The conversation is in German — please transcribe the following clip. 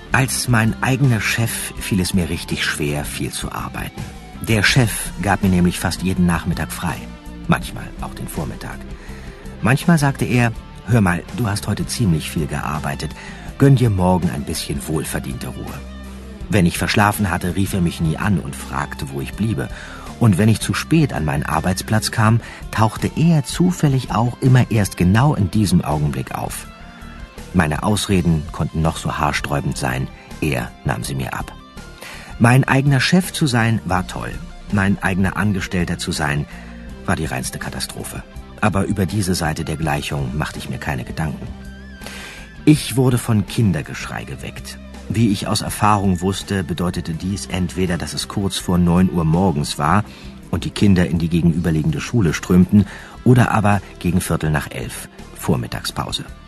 Als mein eigener Chef fiel es mir richtig schwer, viel zu arbeiten. Der Chef gab mir nämlich fast jeden Nachmittag frei. Manchmal auch den Vormittag. Manchmal sagte er, hör mal, du hast heute ziemlich viel gearbeitet. Gönn dir morgen ein bisschen wohlverdiente Ruhe. Wenn ich verschlafen hatte, rief er mich nie an und fragte, wo ich bliebe. Und wenn ich zu spät an meinen Arbeitsplatz kam, tauchte er zufällig auch immer erst genau in diesem Augenblick auf. Meine Ausreden konnten noch so haarsträubend sein, er nahm sie mir ab. Mein eigener Chef zu sein, war toll. Mein eigener Angestellter zu sein, war die reinste Katastrophe. Aber über diese Seite der Gleichung machte ich mir keine Gedanken. Ich wurde von Kindergeschrei geweckt. Wie ich aus Erfahrung wusste, bedeutete dies entweder, dass es kurz vor 9 Uhr morgens war und die Kinder in die gegenüberliegende Schule strömten, oder aber gegen 11:15, Vormittagspause.